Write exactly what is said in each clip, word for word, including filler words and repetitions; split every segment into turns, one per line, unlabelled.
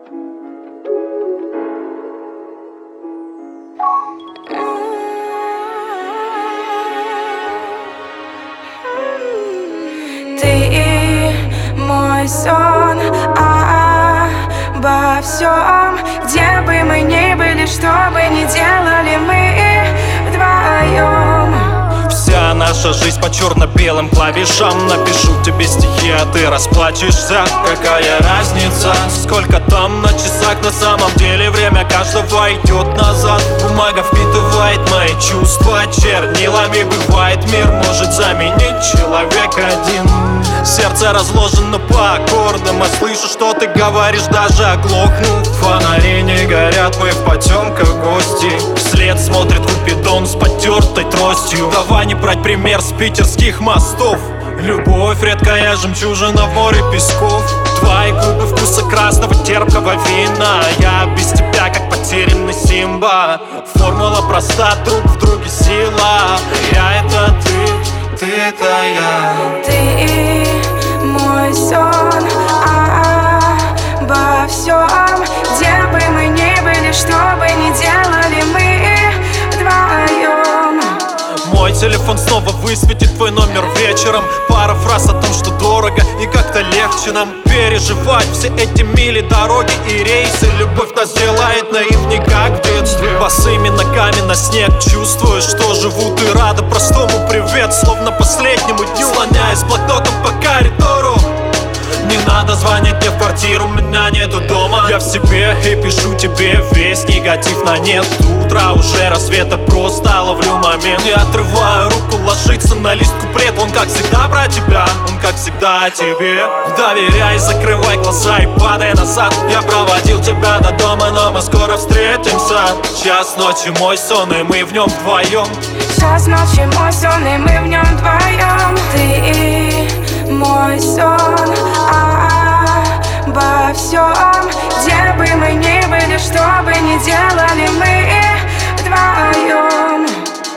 Ты мой сон обо всем, где бы мы ни были, что бы ни делали мы вдвоем.
Вся наша жизнь по черно-белым клавишам. Напишу тебе стихи, а ты расплачешься. Какая разница, сколько там на часах? На самом деле время каждого идет назад. Бумага впитывает мои чувства чернилами. Бывает, мир может заменить человек один. Сердце разложено по аккордам, а слышу, что ты говоришь, даже оглохну. Фонари не горят, мы в потемках гости. Вслед смотрит Купидон с потертой тростью. Давай не брать пример с питерских мостов. Любовь — редкая жемчужина в море песков. Твои губы вкуса красного терпкого вина. Я без тебя как потерянный Симба. Формула проста, друг в друге сила. Я — это ты, ты — это я.
Ты мой сон обо всем, где бы мы ни были, что бы ни делали мы вдвоем.
Мой телефон снова высветит твой номер вечером. Пара фраз о том, что дорого и как-то легче нам переживать все эти мили, дороги и рейсы. Любовь нас делает наивней, как в детстве. Босыми ногами на снег, чувствуешь, что живу. Ты рада простому привет, словно последнему дню. Слоняясь блокнотом по коридору. Не надо звонить мне в квартиру, меня нету дома. Я в себе и пишу тебе весь негатив на нет. Утро уже рассвета, просто ловлю момент. Я отрываю руку, ложится на лист куплет. Он как всегда про тебя, он как всегда о тебе. Доверяй, закрывай глаза и падай назад. Я проводил тебя до дома, но мы скоро встретимся. Час ночи мой сон, и мы в нем вдвоем.
Час ночи мой сон, и мы в нем вдвоем. Ты мой сон обо всем, где бы мы ни были, что бы ни делали мы вдвоем.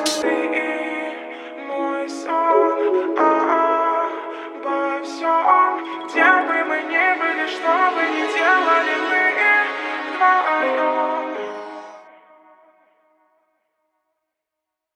Ты мой сон обо всем, где бы мы ни были, что